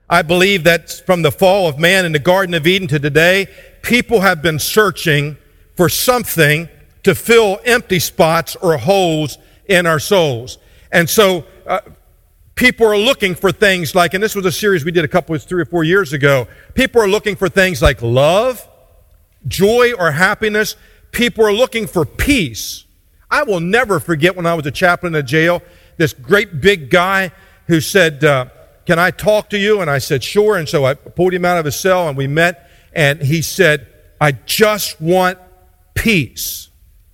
I believe that from the fall of man in the Garden of Eden to today, people have been searching for something to fill empty spots or holes in our souls. And so people are looking for things like, and this was a series we did 3 or 4 years ago, people are looking for things like love, joy, or happiness. People are looking for peace. I will never forget when I was a chaplain in a jail, this great big guy who said, can I talk to you? And I said, sure. And so I pulled him out of his cell and we met, and he said, I just want peace.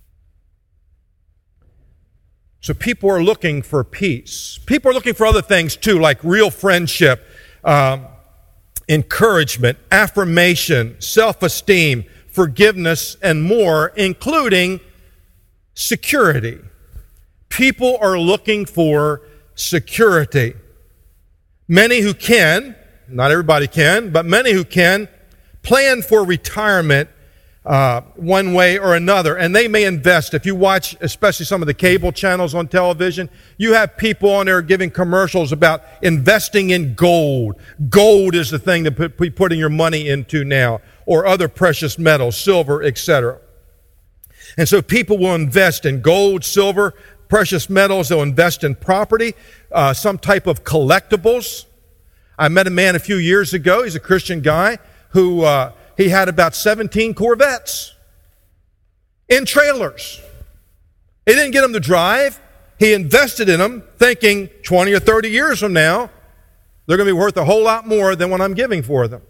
So people are looking for peace. People are looking for other things too, like real friendship, encouragement, affirmation, self-esteem, forgiveness, and more, including security. People are looking for security. Many who can, not everybody can, but many who can, plan for retirement one way or another, and they may invest. If you watch especially some of the cable channels on television, you have people on there giving commercials about investing in gold. Gold is the thing to be putting your money into now, or other precious metals, silver, etc. And so people will invest in gold, silver, precious metals. They'll invest in property, some type of collectibles. I met a man a few years ago. He's a Christian guy who he had about 17 Corvettes in trailers. He didn't get them to drive. He invested in them thinking 20 or 30 years from now, they're going to be worth a whole lot more than what I'm giving for them.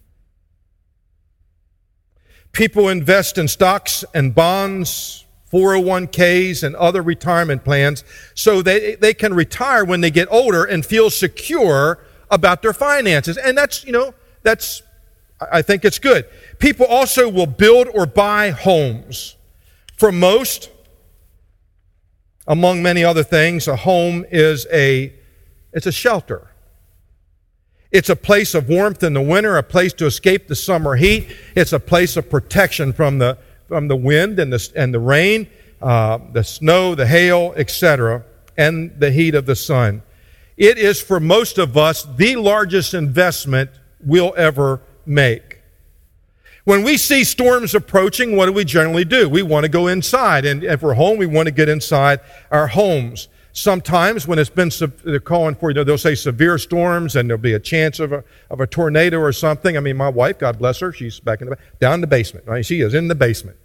People invest in stocks and bonds, 401ks, and other retirement plans so they can retire when they get older and feel secure about their finances. And that's I think it's good. People also will build or buy homes. For most, among many other things, a home is it's a shelter. It's a place of warmth in the winter, a place to escape the summer heat. It's a place of protection from the wind and the rain, the snow, the hail, etc., and the heat of the sun. It is, for most of us, the largest investment we'll ever make. When we see storms approaching, what do we generally do? We want to go inside. And if we're home, we want to get inside our homes. Sometimes when it's been, they're calling for, they'll say severe storms and there'll be a chance of a tornado or something. I mean, my wife, God bless her, she's back down in the basement. Right? She is in the basement.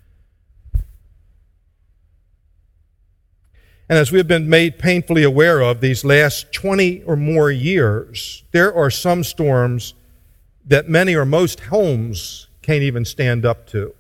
And as we have been made painfully aware of these last 20 or more years, there are some storms that many or most homes can't even stand up to.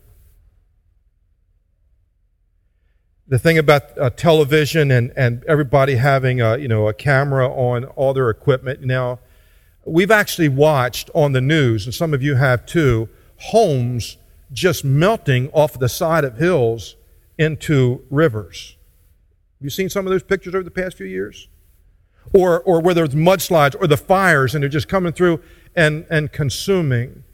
The thing about television and everybody having a camera on all their equipment now, we've actually watched on the news, and some of you have too, homes just melting off the side of hills into rivers. Have you seen some of those pictures over the past few years? Or whether it's mudslides or the fires and they're just coming through and consuming.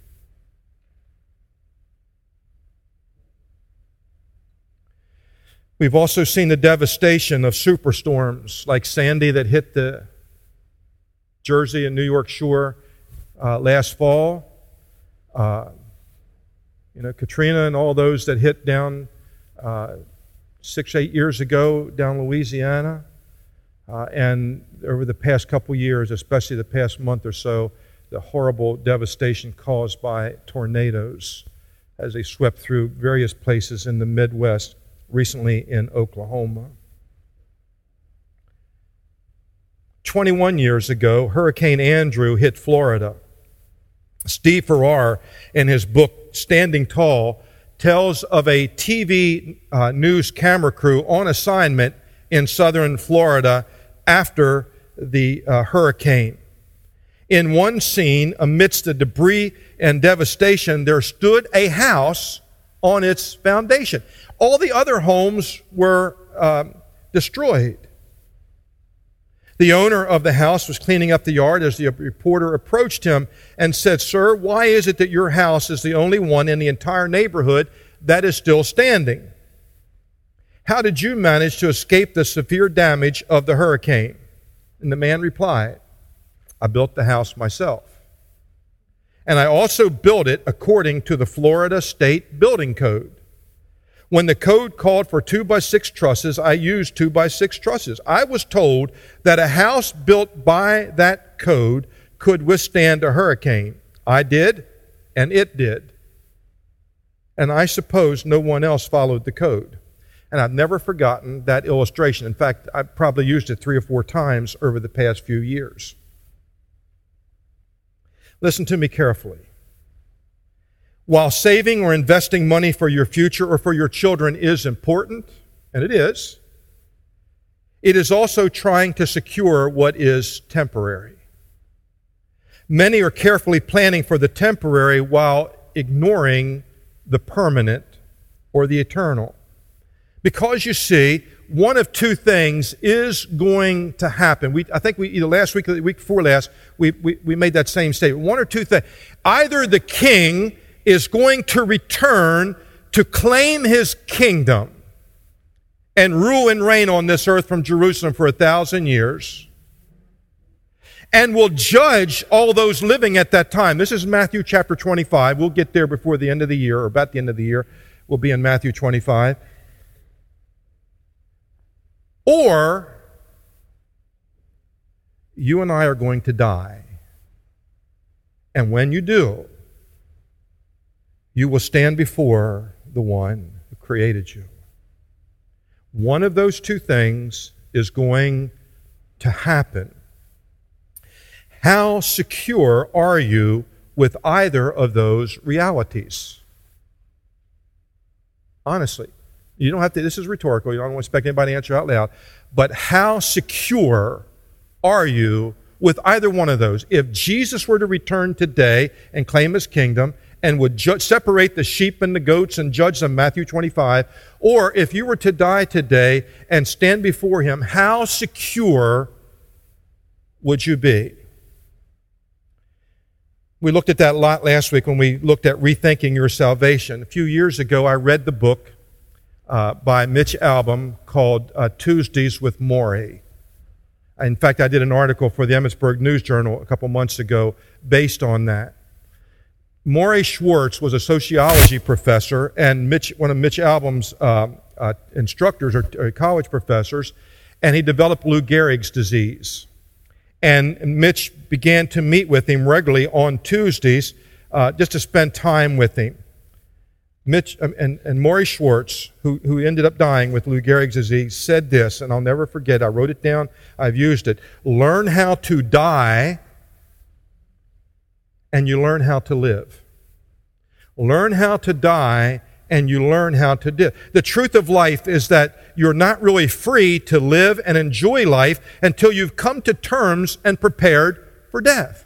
We've also seen the devastation of superstorms like Sandy that hit the Jersey and New York shore last fall. Katrina and all those that hit down 6-8 years ago down Louisiana. And over the past couple years, especially the past month or so, the horrible devastation caused by tornadoes as they swept through various places in the Midwest, recently in Oklahoma. 21 years ago, Hurricane Andrew hit Florida. Steve Farrar, in his book Standing Tall, tells of a TV news camera crew on assignment in southern Florida after the hurricane. In one scene, amidst the debris and devastation, there stood a house on its foundation. All the other homes were destroyed. The owner of the house was cleaning up the yard as the reporter approached him and said, "Sir, why is it that your house is the only one in the entire neighborhood that is still standing? How did you manage to escape the severe damage of the hurricane?" And the man replied, I built the house myself. And I also built it according to the Florida State Building Code. When the code called for 2x6 trusses, I used 2x6 trusses. I was told that a house built by that code could withstand a hurricane. I did, and it did. And I suppose no one else followed the code. And I've never forgotten that illustration. In fact, I've probably used it 3 or 4 times over the past few years. Listen to me carefully. While saving or investing money for your future or for your children is important, and it is also trying to secure what is temporary. Many are carefully planning for the temporary while ignoring the permanent or the eternal. Because you see, one of two things is going to happen. I think either last week or the week before last, we made that same statement. One or two things. Either the king is going to return to claim his kingdom and rule and reign on this earth from Jerusalem for 1,000 years, and will judge all those living at that time. This is Matthew chapter 25. We'll get there before the end of the year, or about the end of the year. We'll be in Matthew 25. Or you and I are going to die. And when you do, you will stand before the one who created you. One of those two things is going to happen. How secure are you with either of those realities? Honestly, you don't have to, this is rhetorical, you don't want to expect anybody to answer out loud, but how secure are you with either one of those? If Jesus were to return today and claim his kingdom and would separate the sheep and the goats and judge them, Matthew 25, or if you were to die today and stand before him, how secure would you be? We looked at that a lot last week when we looked at rethinking your salvation. A few years ago, I read the book by Mitch Albom called Tuesdays with Morrie. In fact, I did an article for the Emmitsburg News Journal a couple months ago based on that. Morrie Schwartz was a sociology professor and one of Mitch Albom's instructors or college professors, and he developed Lou Gehrig's disease. And Mitch began to meet with him regularly on Tuesdays just to spend time with him. Mitch and Morrie Schwartz, who ended up dying with Lou Gehrig's disease, said this, and I'll never forget. I wrote it down. I've used it. Learn how to die, and you learn how to live. Learn how to die, and you learn how to live. The truth of life is that you're not really free to live and enjoy life until you've come to terms and prepared for death.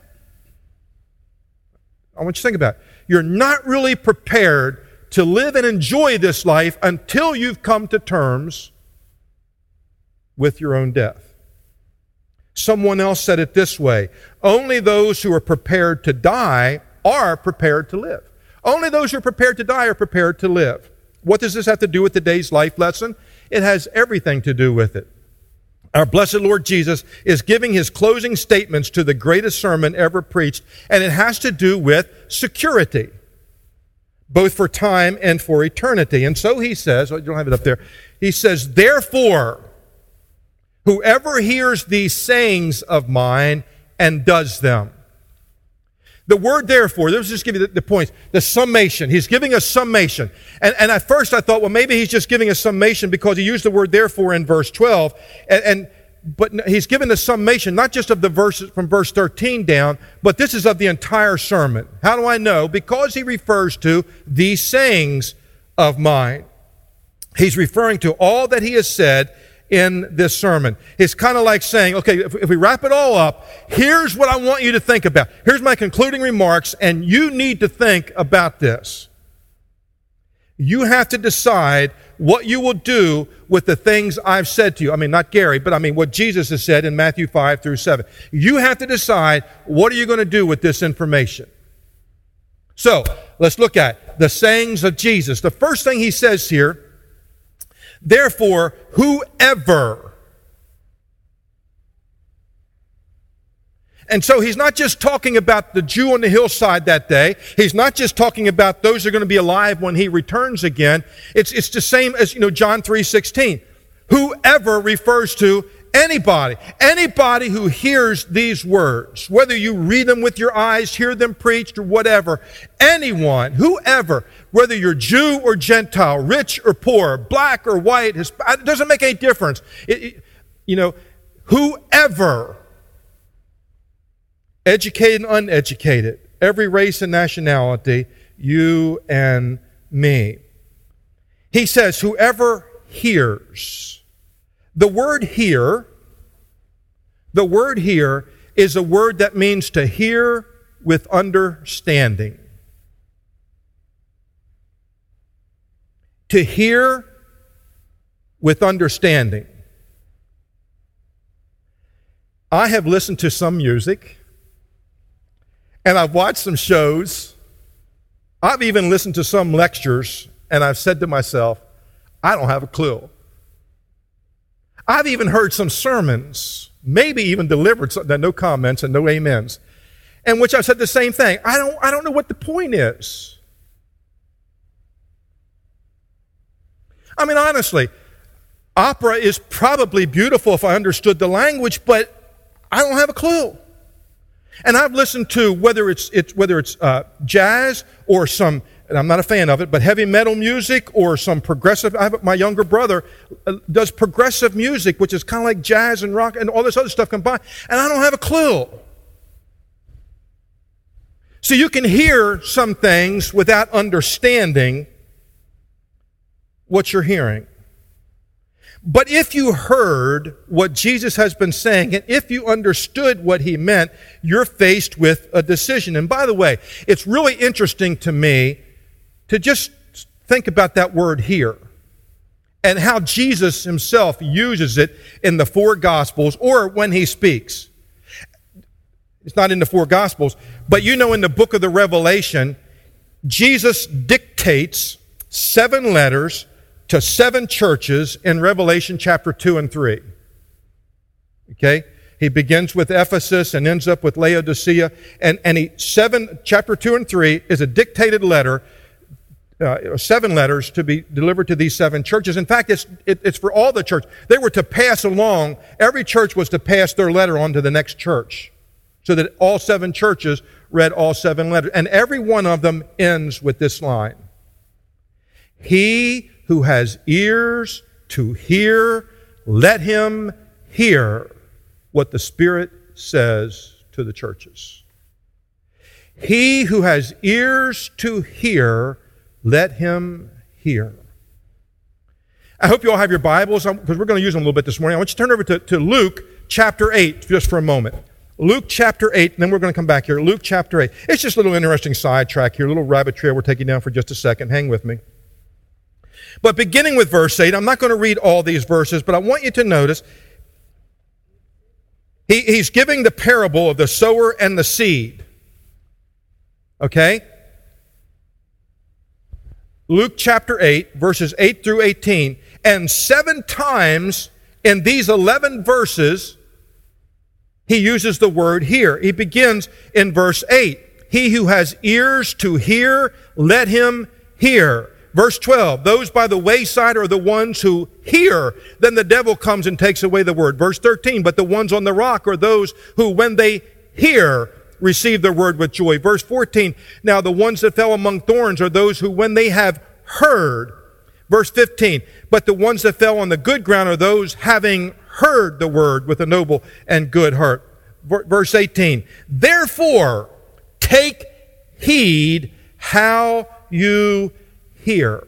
I want you to think about it. You're not really prepared to live and enjoy this life until you've come to terms with your own death. Someone else said it this way: only those who are prepared to die are prepared to live. Only those who are prepared to die are prepared to live. What does this have to do with today's life lesson? It has everything to do with it. Our blessed Lord Jesus is giving his closing statements to the greatest sermon ever preached, and it has to do with security, both for time and for eternity. And so he says, you don't have it up there, he says, therefore, whoever hears these sayings of mine and does them. The word therefore, let's just give you the points, the summation. He's giving a summation. And at first I thought, well, maybe he's just giving a summation because he used the word therefore in verse 12. But he's given a summation, not just of the verses from verse 13 down, but this is of the entire sermon. How do I know? Because he refers to these sayings of mine. He's referring to all that he has said in this sermon. It's kind of like saying, okay, if we wrap it all up, here's what I want you to think about. Here's my concluding remarks, and you need to think about this. You have to decide what you will do with the things I've said to you. I mean, not Gary, but I mean what Jesus has said in Matthew 5 through 7. You have to decide what are you going to do with this information. So, let's look at the sayings of Jesus. The first thing he says here, therefore, whoever. And so he's not just talking about the Jew on the hillside that day. He's not just talking about those who are going to be alive when he returns again. It's the same as, John 3:16. Whoever refers to anybody. Anybody who hears these words, whether you read them with your eyes, hear them preached, or whatever. Anyone, whoever, whether you're Jew or Gentile, rich or poor, black or white, it doesn't make any difference. Whoever, educated and uneducated, every race and nationality, you and me. He says, whoever hears. The word hear is a word that means to hear with understanding. To hear with understanding. I have listened to some music, and I've watched some shows. I've even listened to some lectures, and I've said to myself, I don't have a clue. I've even heard some sermons, maybe even delivered, no comments and no amens, in which I've said the same thing. I don't know what the point is. I mean, honestly, opera is probably beautiful if I understood the language, but I don't have a clue. And I've listened to whether it's jazz or some, and I'm not a fan of it, but heavy metal music or some progressive. My younger brother does progressive music, which is kind of like jazz and rock and all this other stuff combined, and I don't have a clue. So you can hear some things without understanding what you're hearing. But if you heard what Jesus has been saying, and if you understood what he meant, you're faced with a decision. And by the way, it's really interesting to me to just think about that word here and how Jesus himself uses it in the four Gospels or when he speaks. It's not in the four Gospels, but in the book of the Revelation, Jesus dictates 7 letters to 7 churches in Revelation chapter 2 and 3. Okay? He begins with Ephesus and ends up with Laodicea. And chapter 2 and 3 is a dictated letter, 7 letters to be delivered to these 7 churches. In fact, it's for all the church. They were to pass along, every church was to pass their letter on to the next church, so that all 7 churches read all 7 letters. And every one of them ends with this line. He who has ears to hear, let him hear what the Spirit says to the churches. He who has ears to hear, let him hear. I hope you all have your Bibles, because we're going to use them a little bit this morning. I want you to turn over to Luke chapter 8 just for a moment. Luke chapter 8, and then we're going to come back here. Luke chapter 8. It's just a little interesting sidetrack here, a little rabbit trail we're taking down for just a second. Hang with me. But beginning with verse 8, I'm not going to read all these verses, but I want you to notice he's giving the parable of the sower and the seed. Okay? Luke chapter 8, verses 8 through 18. And 7 times in these 11 verses, he uses the word hear. He begins in verse 8. He who has ears to hear, let him hear. Verse 12, those by the wayside are the ones who hear. Then the devil comes and takes away the word. Verse 13, but the ones on the rock are those who, when they hear, receive the word with joy. Verse 14, now the ones that fell among thorns are those who, when they have heard. Verse 15, but the ones that fell on the good ground are those having heard the word with a noble and good heart. Verse 18, therefore take heed how you hear.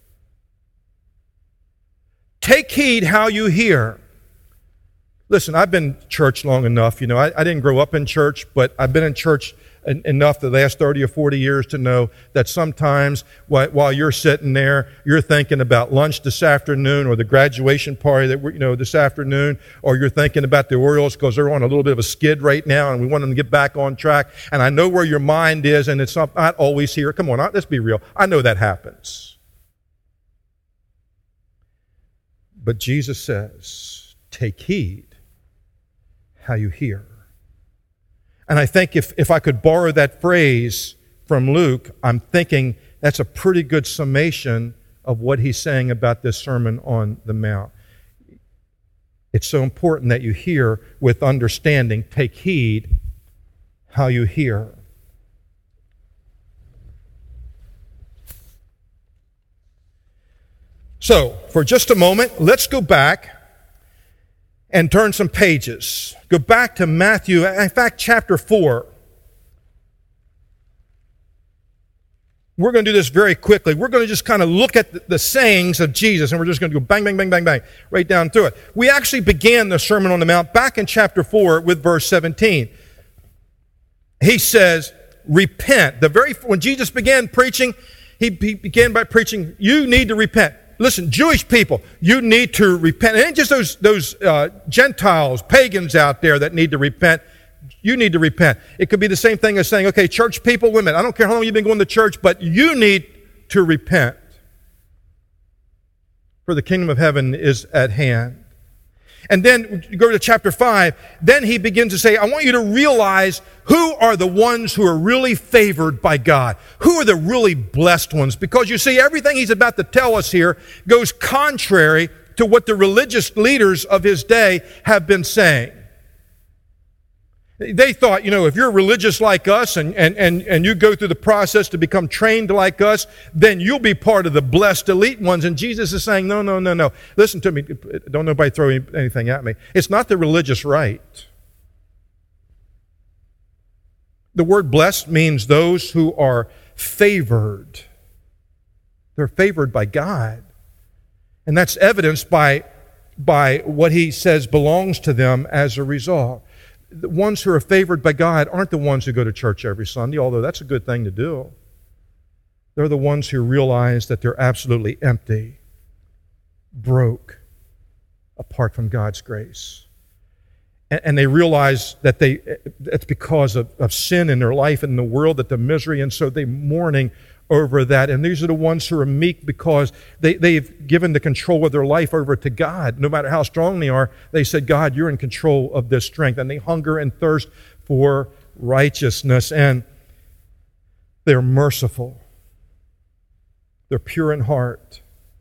Take heed how you hear. Listen, I've been in church long enough. I didn't grow up in church, but I've been in church enough the last 30 or 40 years to know that sometimes while you're sitting there, you're thinking about lunch this afternoon or the graduation party that this afternoon, or you're thinking about the Orioles because they're on a little bit of a skid right now and we want them to get back on track. And I know where your mind is, and it's not always here. Come on, let's be real. I know that happens. But Jesus says, take heed how you hear. And I think if I could borrow that phrase from Luke, I'm thinking that's a pretty good summation of what he's saying about this Sermon on the Mount. It's so important that you hear with understanding. Take heed how you hear. So, for just a moment, let's go back and turn some pages. Go back to Matthew, in fact, chapter 4. We're going to do this very quickly. We're going to just kind of look at the sayings of Jesus, and we're just going to go bang, bang, bang, bang, bang, right down through it. We actually began the Sermon on the Mount back in chapter 4 with verse 17. He says, repent. When Jesus began preaching, he began by preaching, you need to repent. Listen, Jewish people, you need to repent. It ain't just those Gentiles, pagans out there that need to repent. You need to repent. It could be the same thing as saying, okay, church people, women, I don't care how long you've been going to church, but you need to repent. For the kingdom of heaven is at hand. And then you go to chapter 5, then he begins to say, I want you to realize who are the ones who are really favored by God. Who are the really blessed ones? Because you see, everything he's about to tell us here goes contrary to what the religious leaders of his day have been saying. They thought, if you're religious like us and you go through the process to become trained like us, then you'll be part of the blessed elite ones. And Jesus is saying, no. Listen to me. Don't nobody throw anything at me. It's not the religious rite. The word blessed means those who are favored. They're favored by God. And that's evidenced by what he says belongs to them as a result. The ones who are favored by God aren't the ones who go to church every Sunday, although that's a good thing to do. They're the ones who realize that they're absolutely empty, broke, apart from God's grace. And they realize that it's because of sin in their life and in the world, that the misery, and so they're mourning over that. And these are the ones who are meek because they've given the control of their life over to God. No matter how strong they are, they said, God, you're in control of this strength. And they hunger and thirst for righteousness. And they're merciful. They're pure in heart.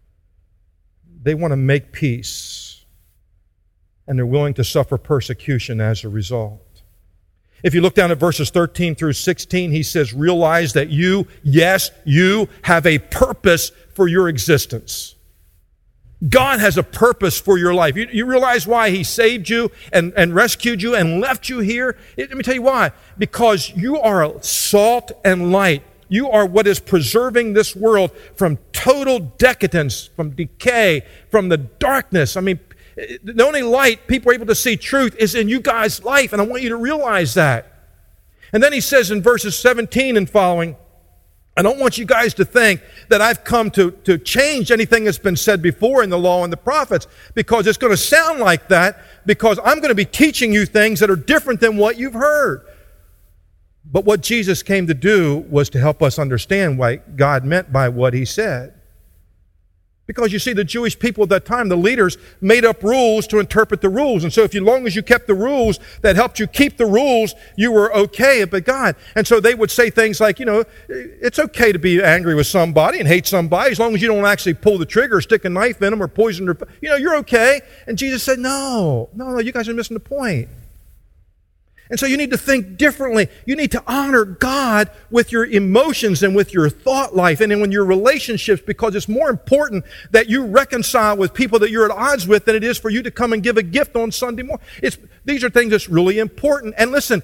They want to make peace. And they're willing to suffer persecution as a result. If you look down at verses 13 through 16, he says, realize that you have a purpose for your existence. God has a purpose for your life. You realize why he saved you and rescued you and left you here? Let me tell you why. Because you are salt and light. You are what is preserving this world from total decadence, from decay, from the darkness. I mean, the only light people are able to see truth is in you guys' life, and I want you to realize that. And then he says in verses 17 and following, I don't want you guys to think that I've come to change anything that's been said before in the law and the prophets, because it's going to sound like that, because I'm going to be teaching you things that are different than what you've heard. But what Jesus came to do was to help us understand what God meant by what he said. Because you see, the Jewish people at that time, the leaders, made up rules to interpret the rules. And so as long as you kept the rules that helped you keep the rules, you were okay by God. And so they would say things like, it's okay to be angry with somebody and hate somebody as long as you don't actually pull the trigger or stick a knife in them or poison their... you're okay. And Jesus said, no, you guys are missing the point. And so you need to think differently. You need to honor God with your emotions and with your thought life and in your relationships, because it's more important that you reconcile with people that you're at odds with than it is for you to come and give a gift on Sunday morning. These are things that's really important. And listen,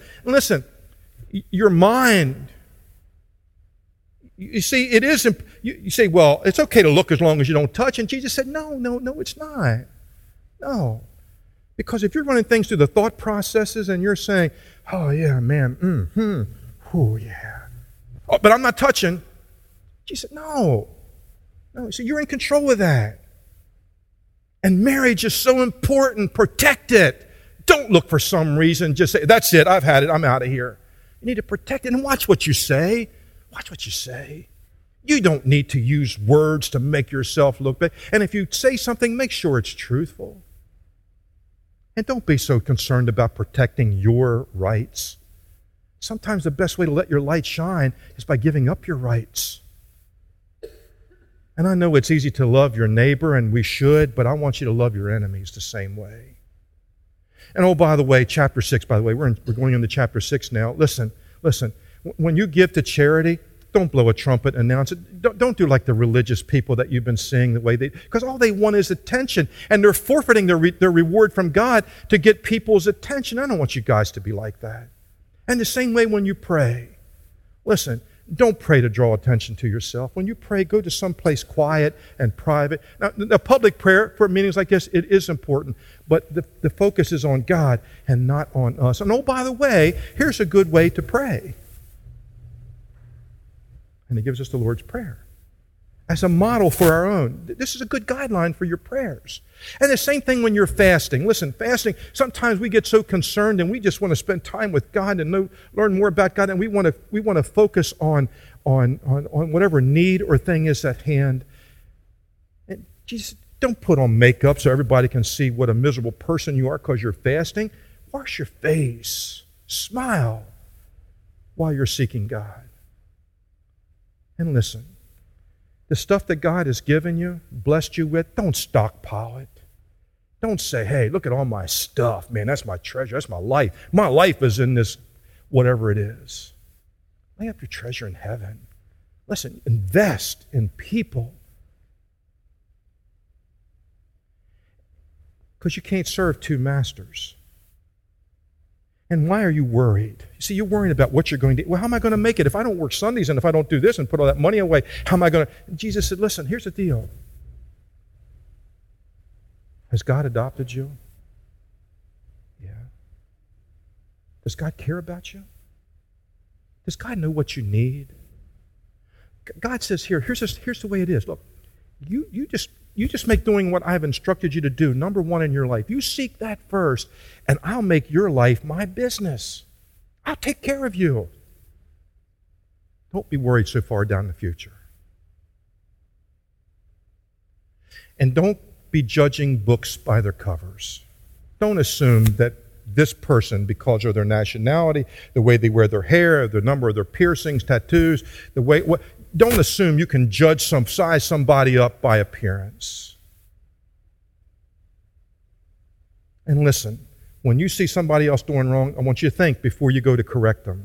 your mind. You see, it is. You say, well, it's okay to look as long as you don't touch. And Jesus said, no, it's not. No. Because if you're running things through the thought processes and you're saying, oh yeah, man, oh yeah, but I'm not touching. She said, no. So you're in control of that. And marriage is so important. Protect it. Don't look for some reason. Just say, that's it, I've had it, I'm out of here. You need to protect it and watch what you say. Watch what you say. You don't need to use words to make yourself look bad. And if you say something, make sure it's truthful. And don't be so concerned about protecting your rights. Sometimes the best way to let your light shine is by giving up your rights. And I know it's easy to love your neighbor, and we should, but I want you to love your enemies the same way. And oh, by the way, chapter 6, by the way, we're going into chapter 6 now. Listen. When you give to charity, don't blow a trumpet and announce it. Don't do like the religious people that you've been seeing the way they, because all they want is attention, and they're forfeiting their reward from God to get people's attention. I don't want you guys to be like that. And the same way when you pray. Listen, don't pray to draw attention to yourself. When you pray, go to some place quiet and private. Now, the public prayer for meetings like this, it is important, but the focus is on God and not on us. And oh, by the way, here's a good way to pray. And He gives us the Lord's Prayer as a model for our own. This is a good guideline for your prayers. And the same thing when you're fasting. Listen, fasting, sometimes we get so concerned and we just want to spend time with God and learn more about God, and we want to focus on whatever need or thing is at hand. And Jesus, don't put on makeup so everybody can see what a miserable person you are because you're fasting. Wash your face. Smile while you're seeking God. And listen, the stuff that God has given you, blessed you with, don't stockpile it. Don't say, hey, look at all my stuff. Man, that's my treasure. That's my life. My life is in this, whatever it is. Lay up your treasure in heaven. Listen, invest in people. Because you can't serve two masters. And why are you worried? You see, you're worrying about what you're going to do. Well, how am I going to make it? If I don't work Sundays and if I don't do this and put all that money away, how am I going to? And Jesus said, listen, here's the deal. Has God adopted you? Yeah. Does God care about you? Does God know what you need? God says here's the way it is. Look, you just make doing what I've instructed you to do number one in your life. You seek that first, and I'll make your life my business. I'll take care of you. Don't be worried so far down the future. And don't be judging books by their covers. Don't assume that this person, because of their nationality, the way they wear their hair, the number of their piercings, tattoos, don't assume you can size somebody up by appearance. And listen, when you see somebody else doing wrong, I want you to think before you go to correct them.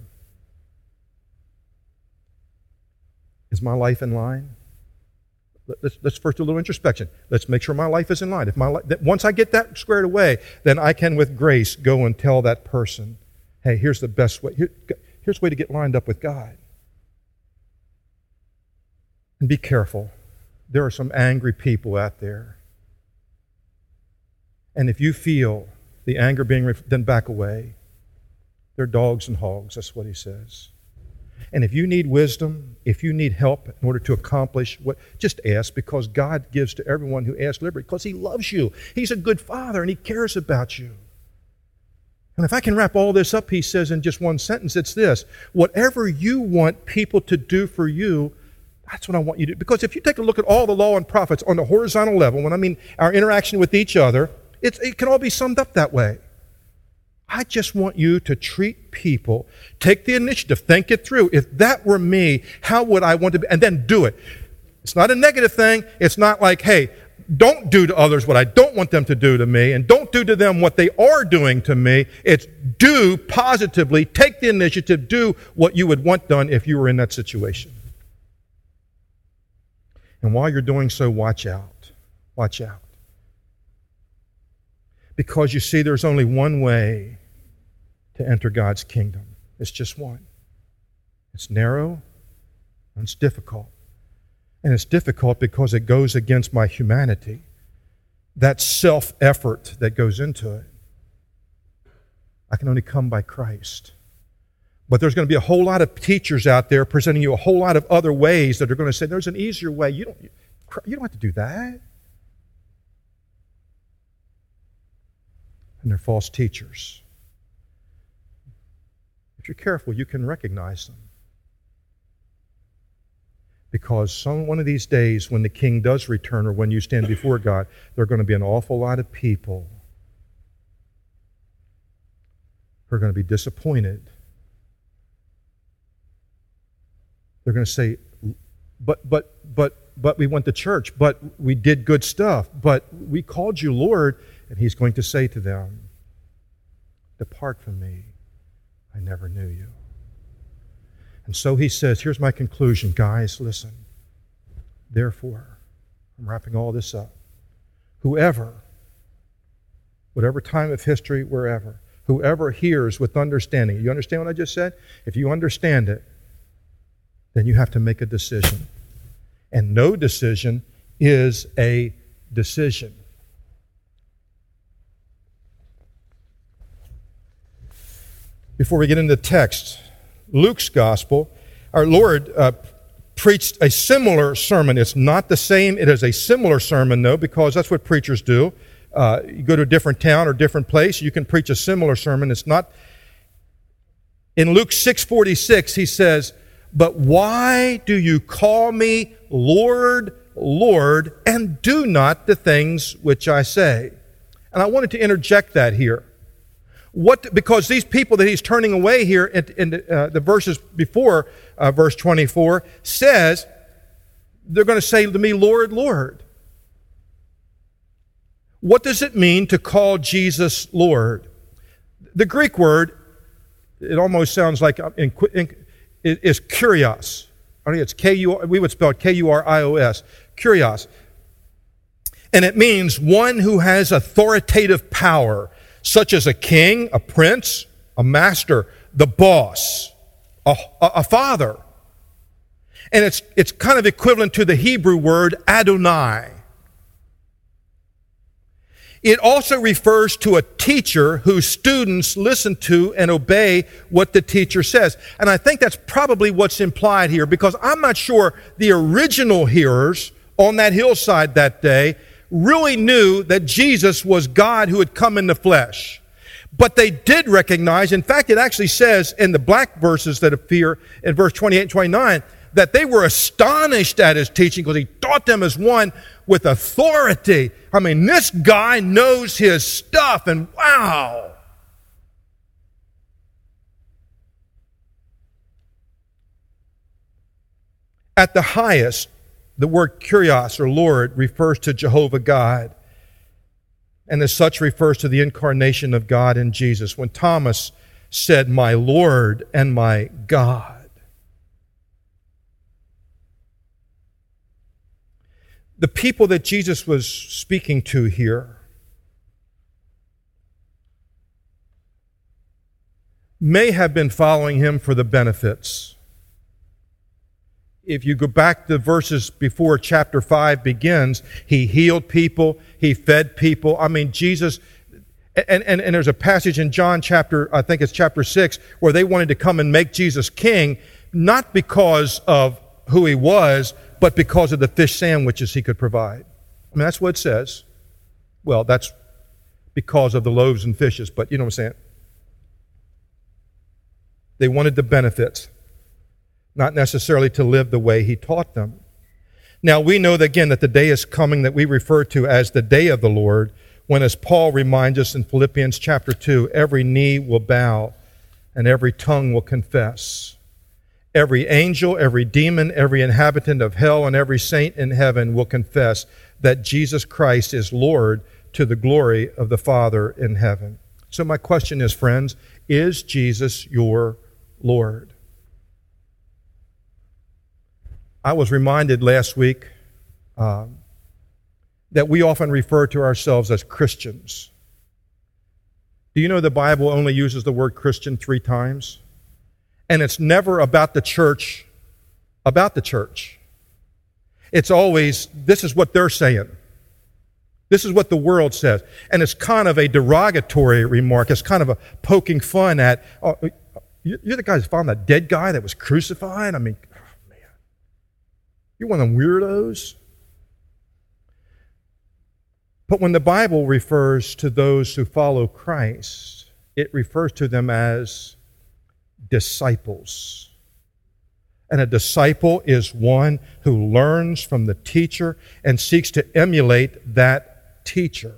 Is my life in line? Let's first do a little introspection. Let's make sure my life is in line. Once I get that squared away, then I can, with grace, go and tell that person, hey, here's the best way. Here's the way to get lined up with God. And be careful. There are some angry people out there. And if you feel the anger then back away. They're dogs and hogs, that's what he says. And if you need wisdom, if you need help in order to accomplish just ask, because God gives to everyone who asks liberty, because He loves you. He's a good Father, and He cares about you. And if I can wrap all this up, he says in just one sentence, it's this: whatever you want people to do for you, that's what I want you to do. Because if you take a look at all the law and prophets on the horizontal level, when I mean our interaction with each other, it can all be summed up that way. I just want you to treat people, take the initiative, think it through. If that were me, how would I want to be? And then do it. It's not a negative thing. It's not like, hey, don't do to others what I don't want them to do to me, and don't do to them what they are doing to me. It's do positively, take the initiative, do what you would want done if you were in that situation. And while you're doing so, watch out. Watch out. Because you see, there's only one way to enter God's kingdom. It's just one. It's narrow and it's difficult. And it's difficult because it goes against my humanity. That self-effort that goes into it. I can only come by Christ. But there's going to be a whole lot of teachers out there presenting you a whole lot of other ways that are going to say, there's an easier way. You don't have to do that. And they're false teachers. If you're careful, you can recognize them. Because one of these days, when the King does return or when you stand before God, there are going to be an awful lot of people who are going to be disappointed They're going to say, but we went to church, but we did good stuff, but we called you Lord. And he's going to say to them, depart from me, I never knew you. And so he says, here's my conclusion, guys, listen. Therefore, I'm wrapping all this up. Whoever, whatever time of history, wherever, whoever hears with understanding. You understand what I just said? If you understand it, then you have to make a decision. And no decision is a decision. Before we get into the text, Luke's gospel, our Lord preached a similar sermon. It's not the same. It is a similar sermon, though, because that's what preachers do. You go to a different town or different place, you can preach a similar sermon. It's not. In Luke 6:46, he says, but why do you call me Lord, Lord, and do not the things which I say? And I wanted to interject that here. Because these people that he's turning away here in the verses before verse 24 says, they're going to say to me, Lord, Lord. What does it mean to call Jesus Lord? The Greek word, it almost sounds like is kurios. I think it's we would spell it K-U-R-I-O-S, kurios. And it means one who has authoritative power, such as a king, a prince, a master, the boss, a father. And it's kind of equivalent to the Hebrew word Adonai. It also refers to a teacher whose students listen to and obey what the teacher says. And I think that's probably what's implied here, because I'm not sure the original hearers on that hillside that day really knew that Jesus was God who had come in the flesh. But they did recognize, in fact, it actually says in the black verses that appear in verse 28 and 29, that they were astonished at his teaching because he taught them as one with authority. I mean, this guy knows his stuff, and wow! At the highest, the word kurios, or Lord, refers to Jehovah God, and as such refers to the incarnation of God in Jesus. When Thomas said, my Lord and my God. The people that Jesus was speaking to here may have been following him for the benefits. If you go back to the verses before chapter 5 begins, he healed people, he fed people. I mean, Jesus, and there's a passage in John I think it's chapter 6, where they wanted to come and make Jesus king, not because of who he was, but because of the fish sandwiches he could provide. I mean, that's what it says. Well, that's because of the loaves and fishes, but you know what I'm saying? They wanted the benefits, not necessarily to live the way he taught them. Now, we know that, again, that the day is coming that we refer to as the day of the Lord, when, as Paul reminds us in Philippians chapter 2, every knee will bow and every tongue will confess. Every angel, every demon, every inhabitant of hell, and every saint in heaven will confess that Jesus Christ is Lord, to the glory of the Father in heaven. So my question is, friends, is Jesus your Lord? I was reminded last week that we often refer to ourselves as Christians. Do you know the Bible only uses the word Christian 3 times? And it's never about the church, It's always, this is what they're saying. This is what the world says. And it's kind of a derogatory remark. It's kind of a poking fun at, oh, you're the guy that found that dead guy that was crucified? I mean, oh, man. You're one of them weirdos. But when the Bible refers to those who follow Christ, it refers to them as disciples. And a disciple is one who learns from the teacher and seeks to emulate that teacher.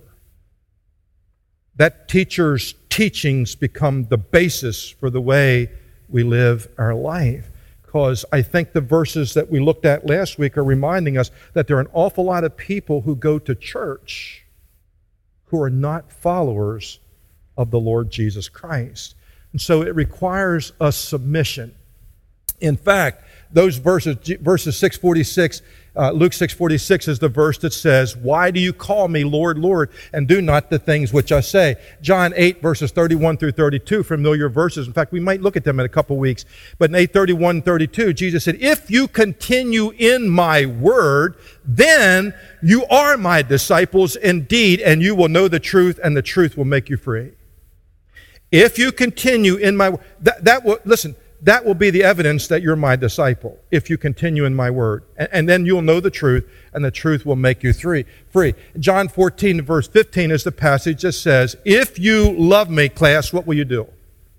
That teacher's teachings become the basis for the way we live our life. because I think the verses that we looked at last week are reminding us that there are an awful lot of people who go to church who are not followers of the Lord Jesus Christ. And so it requires a submission. In fact, those verses 646, Luke 6:46 is the verse that says, "Why do you call me Lord, Lord, and do not the things which I say?" John 8, verses 31 through 32, familiar verses. In fact, we might look at them in a couple weeks. But in 8:31, 32, Jesus said, "If you continue in my word, then you are my disciples indeed, and you will know the truth, and the truth will make you free." If you continue in my word, that will be the evidence that you're my disciple, if you continue in my word. And then you'll know the truth, and the truth will make you free. John 14, verse 15 is the passage that says, "If you love me," class, what will you do?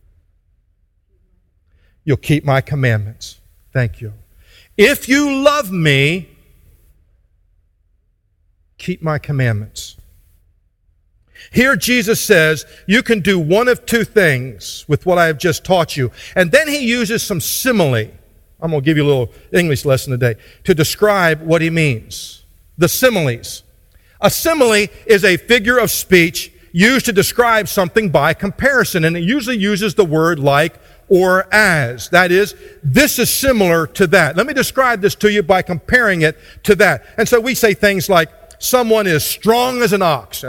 You'll keep my commandments. Thank you. If you love me, keep my commandments. Here Jesus says, you can do one of two things with what I have just taught you. And then he uses some simile. I'm going to give you a little English lesson today to describe what he means. The similes. A simile is a figure of speech used to describe something by comparison. And it usually uses the word like or as. That is, this is similar to that. Let me describe this to you by comparing it to that. And so we say things like, someone is strong as an ox.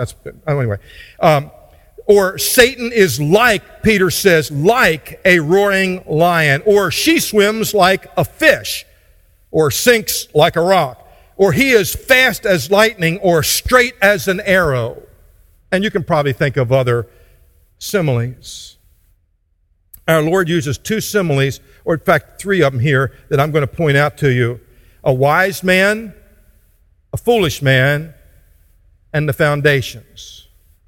Or Satan is like, Peter says, like a roaring lion. Or she swims like a fish. Or sinks like a rock. Or he is fast as lightning or straight as an arrow. And you can probably think of other similes. Our Lord uses two similes, or in fact 3 of them here that I'm going to point out to you. A wise man, a foolish man, and the foundations.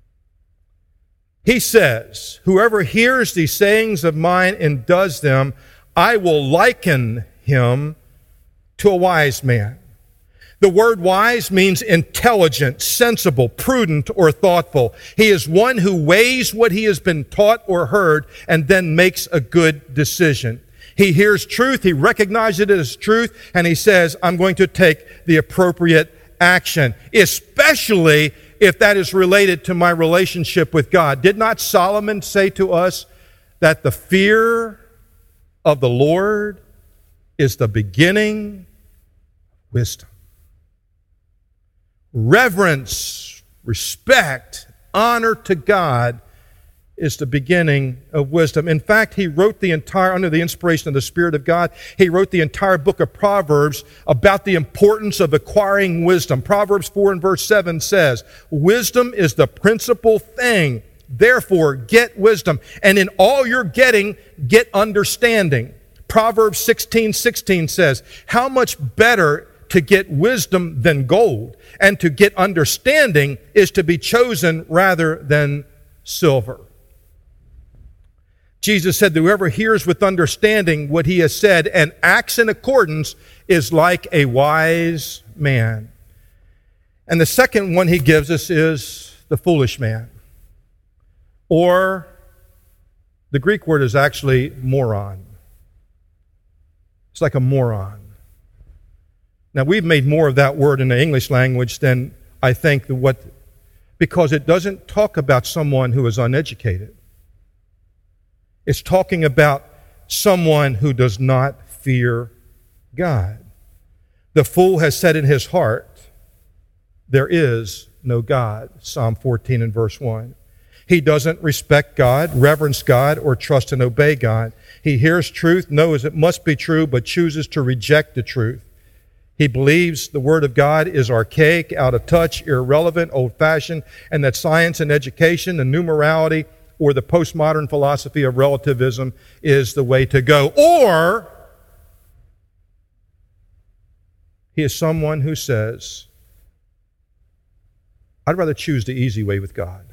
He says, whoever hears these sayings of mine and does them, I will liken him to a wise man. The word wise means intelligent, sensible, prudent, or thoughtful. He is one who weighs what he has been taught or heard and then makes a good decision. He hears truth, he recognizes it as truth, and he says, I'm going to take the appropriate action, especially if that is related to my relationship with God. Did not Solomon say to us that the fear of the Lord is the beginning of wisdom? Reverence, respect, honor to God is the beginning of wisdom. In fact, he wrote under the inspiration of the Spirit of God, he wrote the entire book of Proverbs about the importance of acquiring wisdom. Proverbs 4 and verse 7 says, wisdom is the principal thing. Therefore, get wisdom. And in all you're getting, get understanding. Proverbs 16:16 says, how much better to get wisdom than gold, and to get understanding is to be chosen rather than silver. Jesus said, whoever hears with understanding what he has said and acts in accordance is like a wise man. And the second one he gives us is the foolish man. Or the Greek word is actually moron. It's like a moron. Now, we've made more of that word in the English language than I think because it doesn't talk about someone who is uneducated. It's talking about someone who does not fear God. The fool has said in his heart, there is no God. Psalm 14 and verse 1. He doesn't respect God, reverence God, or trust and obey God. He hears truth, knows it must be true, but chooses to reject the truth. He believes the Word of God is archaic, out of touch, irrelevant, old-fashioned, and that science and education and new morality or the postmodern philosophy of relativism is the way to go. Or he is someone who says, I'd rather choose the easy way with God.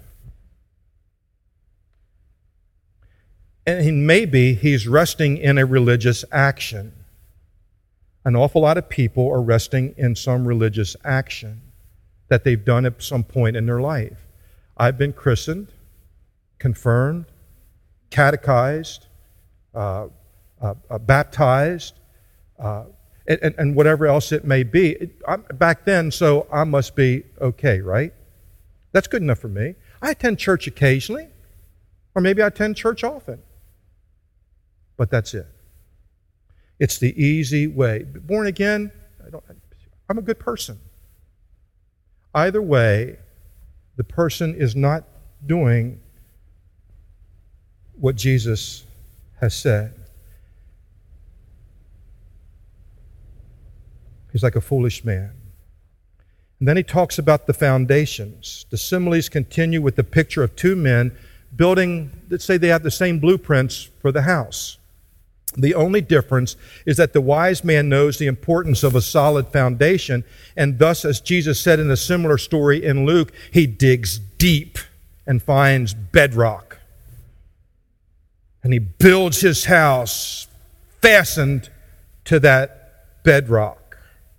And maybe he's resting in a religious action. An awful lot of people are resting in some religious action that they've done at some point in their life. I've been christened, confirmed, catechized, baptized, and whatever else it may be. Back then, so I must be okay, right? That's good enough for me. I attend church occasionally, or maybe I attend church often. But that's it. It's the easy way. Born again, I'm a good person. Either way, the person is not doing what Jesus has said. He's like a foolish man. And then he talks about the foundations. The similes continue with the picture of two men building, let's say they have the same blueprints for the house. The only difference is that the wise man knows the importance of a solid foundation, and thus, as Jesus said in a similar story in Luke, he digs deep and finds bedrock. And he builds his house fastened to that bedrock.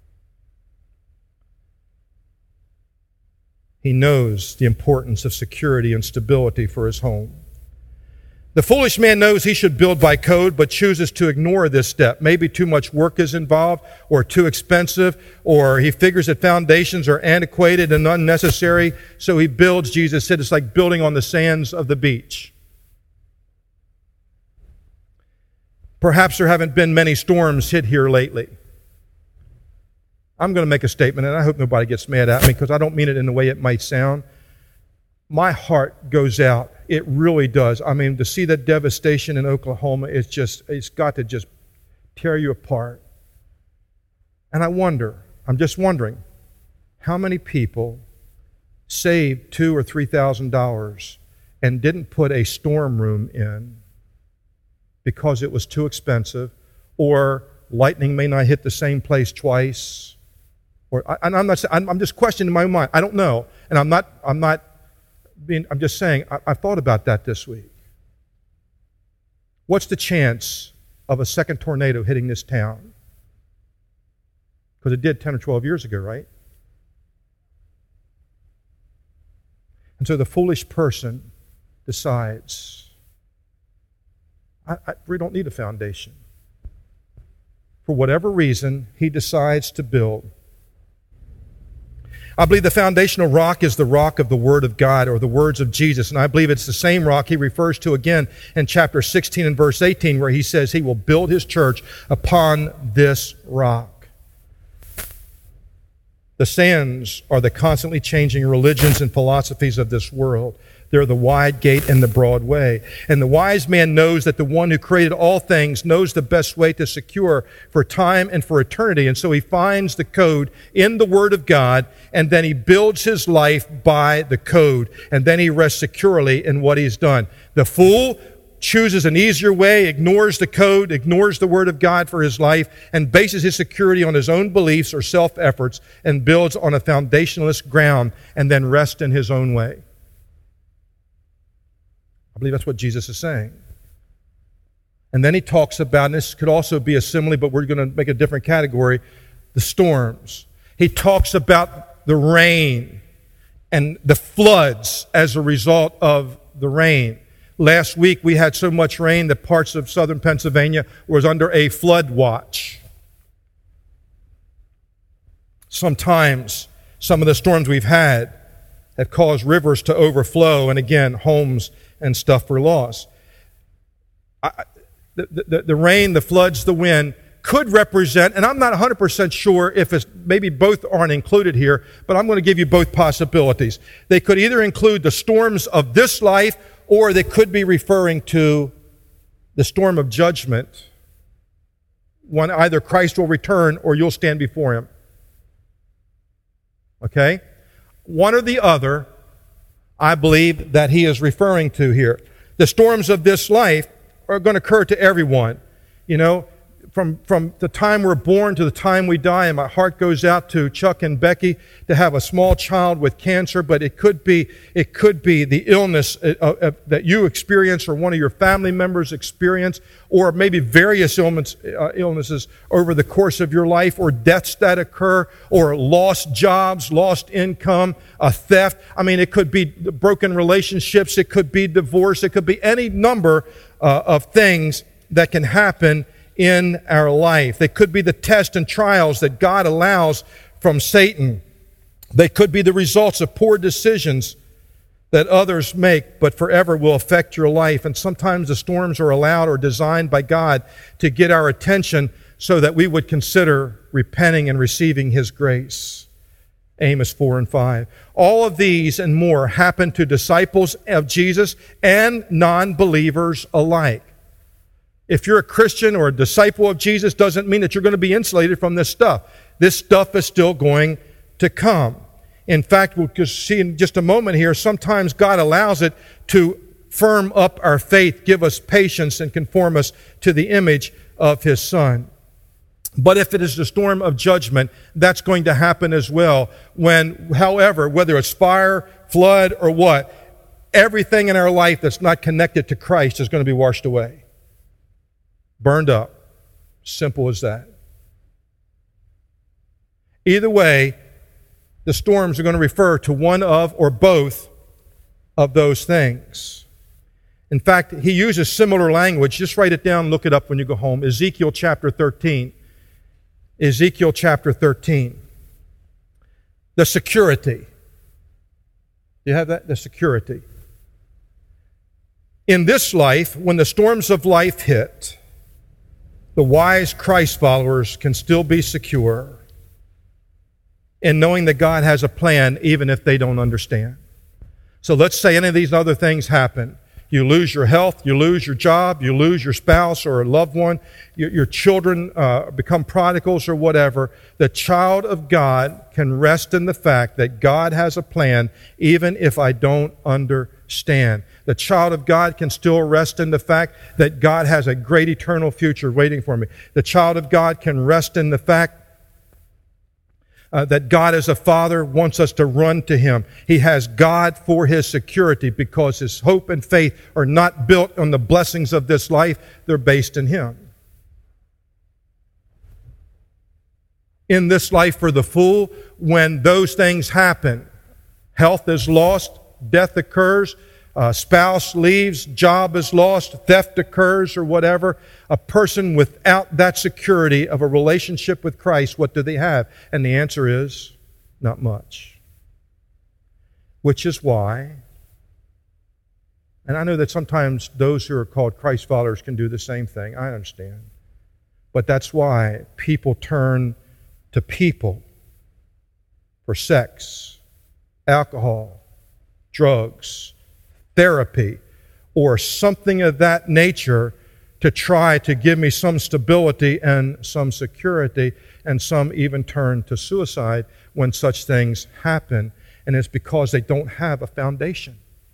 He knows the importance of security and stability for his home. The foolish man knows he should build by code, but chooses to ignore this step. Maybe too much work is involved, or too expensive, or he figures that foundations are antiquated and unnecessary, so he builds, Jesus said, it's like building on the sands of the beach. Perhaps there haven't been many storms hit here lately. I'm going to make a statement, and I hope nobody gets mad at me, because I don't mean it in the way it might sound. My heart goes out. It really does. I mean, to see that devastation in Oklahoma, it's got to just tear you apart. And I'm just wondering, how many people saved $2,000 or $3,000 and didn't put a storm room in because it was too expensive, or lightning may not hit the same place twice, I'm just questioning my mind. I don't know, and I'm just saying, I thought about that this week. What's the chance of a second tornado hitting this town? Because it did 10 or 12 years ago, right? And so the foolish person decides, I really don't need a foundation. For whatever reason, he decides to build. I believe the foundational rock is the rock of the Word of God, or the words of Jesus. And I believe it's the same rock he refers to again in chapter 16 and verse 18, where he says he will build his church upon this rock. The sands are the constantly changing religions and philosophies of this world. They're the wide gate and the broad way. And the wise man knows that the one who created all things knows the best way to secure for time and for eternity. And so he finds the code in the Word of God, and then he builds his life by the code. And then he rests securely in what he's done. The fool chooses an easier way, ignores the code, ignores the Word of God for his life, and bases his security on his own beliefs or self-efforts, and builds on a foundationless ground, and then rests in his own way. I believe that's what Jesus is saying. And then he talks about, and this could also be a simile, but we're going to make a different category, the storms. He talks about the rain and the floods as a result of the rain. Last week we had so much rain that parts of southern Pennsylvania was under a flood watch. Sometimes some of the storms we've had have caused rivers to overflow, and again, homes and stuff were lost. The rain, the floods, the wind could represent, and I'm not 100% sure if it's, maybe both aren't included here, but I'm going to give you both possibilities. They could either include the storms of this life, or they could be referring to the storm of judgment, when either Christ will return or you'll stand before Him. Okay? One or the other, I believe that he is referring to here. The storms of this life are going to occur to everyone. You know, from the time we're born to the time we die, and my heart goes out to Chuck and Becky to have a small child with cancer, but it could be the illness that you experience or one of your family members experience, or maybe various illnesses over the course of your life, or deaths that occur, or lost jobs, lost income, a theft. I mean, it could be broken relationships, it could be divorce, it could be any number of things that can happen in our life. They could be the tests and trials that God allows from Satan. They could be the results of poor decisions that others make, but forever will affect your life. And sometimes the storms are allowed or designed by God to get our attention so that we would consider repenting and receiving His grace. Amos 4 and 5. All of these and more happen to disciples of Jesus and non-believers alike. If you're a Christian or a disciple of Jesus, doesn't mean that you're going to be insulated from this stuff. This stuff is still going to come. In fact, we'll just see in just a moment here, sometimes God allows it to firm up our faith, give us patience, and conform us to the image of His Son. But if it is the storm of judgment, that's going to happen as well. However, whether it's fire, flood, or what, everything in our life that's not connected to Christ is going to be washed away. Burned up. Simple as that. Either way, the storms are going to refer to one of or both of those things. In fact, he uses similar language. Just write it down, look it up when you go home. Ezekiel chapter 13. Ezekiel chapter 13. The security. You have that? The security. In this life, when the storms of life hit, the wise Christ followers can still be secure in knowing that God has a plan even if they don't understand. So let's say any of these other things happen. You lose your health, you lose your job, you lose your spouse or a loved one, your children become prodigals or whatever. The child of God can rest in the fact that God has a plan even if I don't understand. The child of God can still rest in the fact that God has a great eternal future waiting for me. The child of God can rest in the fact that God as a Father wants us to run to Him. He has God for His security because His hope and faith are not built on the blessings of this life. They're based in Him. In this life for the fool, when those things happen, health is lost, death occurs, spouse leaves, job is lost, theft occurs or whatever. A person without that security of a relationship with Christ, what do they have? And the answer is, not much. Which is why, and I know that sometimes those who are called Christ followers can do the same thing, I understand. But that's why people turn to people for sex, alcohol, drugs, therapy, or something of that nature to try to give me some stability and some security, and some even turn to suicide when such things happen, and it's because they don't have a foundation.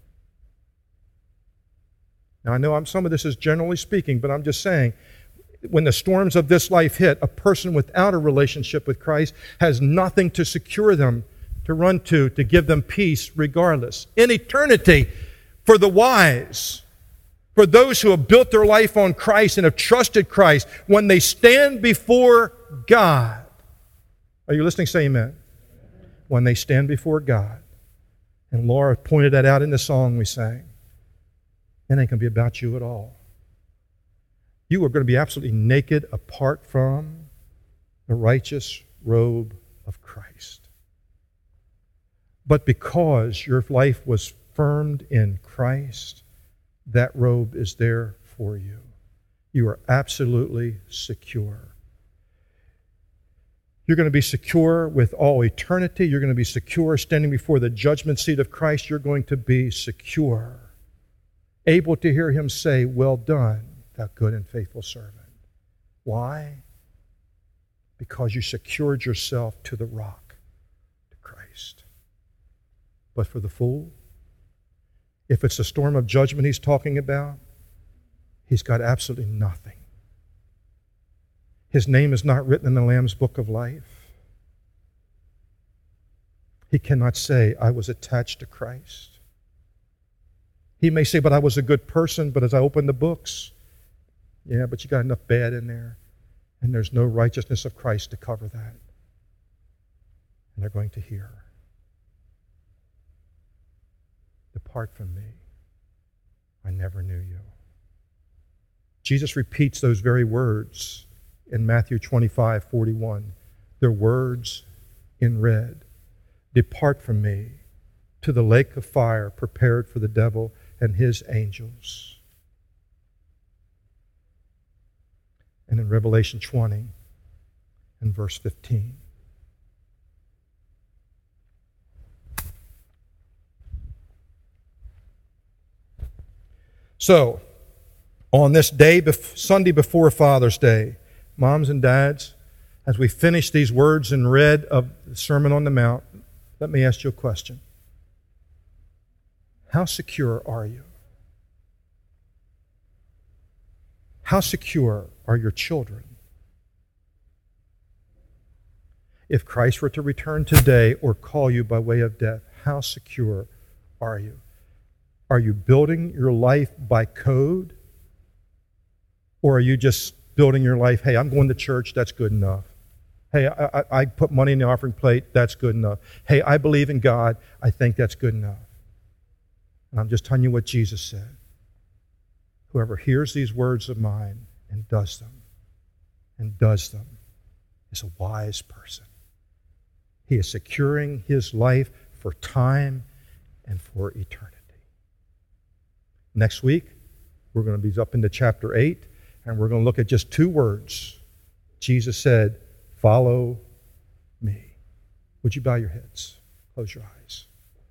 Now, I know some of this is generally speaking, but I'm just saying, when the storms of this life hit, a person without a relationship with Christ has nothing to secure them, to run to give them peace regardless. In eternity, for the wise, for those who have built their life on Christ and have trusted Christ, when they stand before God, are you listening? Say amen. When they stand before God, and Laura pointed that out in the song we sang, it ain't going to be about you at all. You are going to be absolutely naked apart from the righteous robe of Christ. But because your life was firmed in Christ, that robe is there for you. You are absolutely secure. You're going to be secure with all eternity. You're going to be secure standing before the judgment seat of Christ. You're going to be secure, able to hear Him say, "Well done, thou good and faithful servant." Why? Because you secured yourself to the rock, to Christ. But for the fool, if it's a storm of judgment he's talking about, he's got absolutely nothing. His name is not written in the Lamb's book of life. He cannot say, "I was attached to Christ." He may say, "But I was a good person," but as I open the books, yeah, but you got enough bad in there, and there's no righteousness of Christ to cover that. And they're going to hear, "Depart from me. I never knew you." Jesus repeats those very words in Matthew 25:41. They're words in red. Depart from me to the lake of fire prepared for the devil and his angels. And in Revelation 20 and verse 15. So, on this day, Sunday before Father's Day, moms and dads, as we finish these words in red of the Sermon on the Mount, let me ask you a question. How secure are you? How secure are your children? If Christ were to return today or call you by way of death, how secure are you? Are you building your life by code? Or are you just building your life, hey, I'm going to church, that's good enough. Hey, I put money in the offering plate, that's good enough. Hey, I believe in God, I think that's good enough. And I'm just telling you what Jesus said. Whoever hears these words of mine and does them is a wise person. He is securing his life for time and for eternity. Next week, we're going to be up into chapter 8, and we're going to look at just 2 words. Jesus said, follow me. Would you bow your heads? Close your eyes.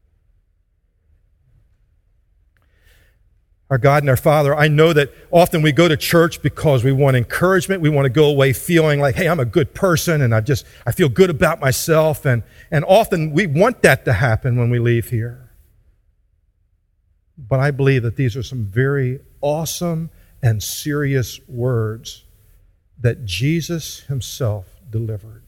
Our God and our Father, I know that often we go to church because we want encouragement. We want to go away feeling like, hey, I'm a good person and I feel good about myself. And often we want that to happen when we leave here. But I believe that these are some very awesome and serious words that Jesus himself delivered.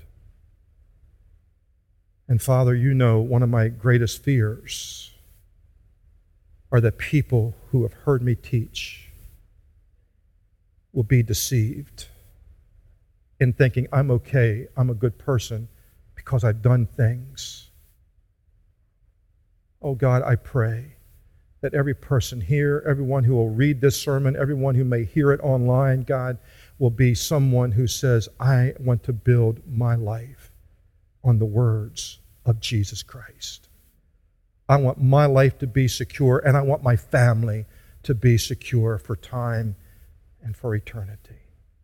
And Father, you know one of my greatest fears are that people who have heard me teach will be deceived in thinking I'm okay, I'm a good person because I've done things. Oh God, I pray that every person here, everyone who will read this sermon, everyone who may hear it online, God, will be someone who says, I want to build my life on the words of Jesus Christ. I want my life to be secure, and I want my family to be secure for time and for eternity.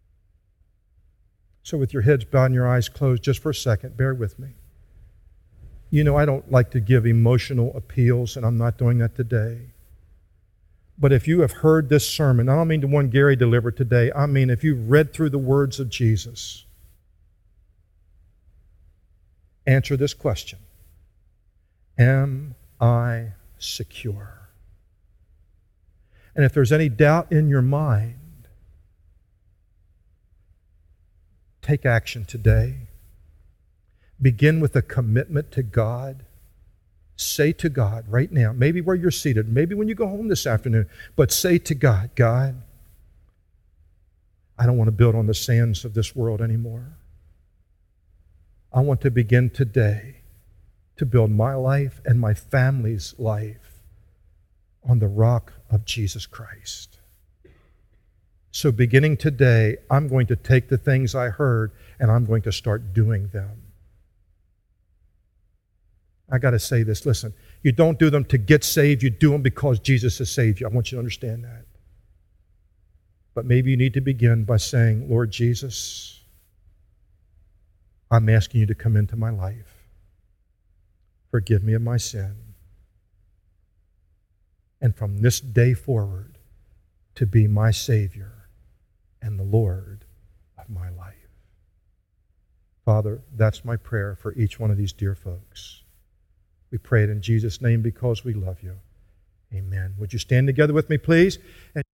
So with your heads bowed and your eyes closed just for a second, bear with me. You know, I don't like to give emotional appeals, and I'm not doing that today. But if you have heard this sermon, I don't mean the one Gary delivered today, I mean if you've read through the words of Jesus, answer this question. Am I secure? And if there's any doubt in your mind, take action today. Begin with a commitment to God. Say to God right now, maybe where you're seated, maybe when you go home this afternoon, but say to God, God, I don't want to build on the sands of this world anymore. I want to begin today to build my life and my family's life on the rock of Jesus Christ. So beginning today, I'm going to take the things I heard and I'm going to start doing them. I got to say this, listen, you don't do them to get saved, you do them because Jesus has saved you. I want you to understand that. But maybe you need to begin by saying, Lord Jesus, I'm asking you to come into my life. Forgive me of my sin. And from this day forward, to be my Savior and the Lord of my life. Father, that's my prayer for each one of these dear folks. We pray it in Jesus' name because we love you. Amen. Would you stand together with me, please?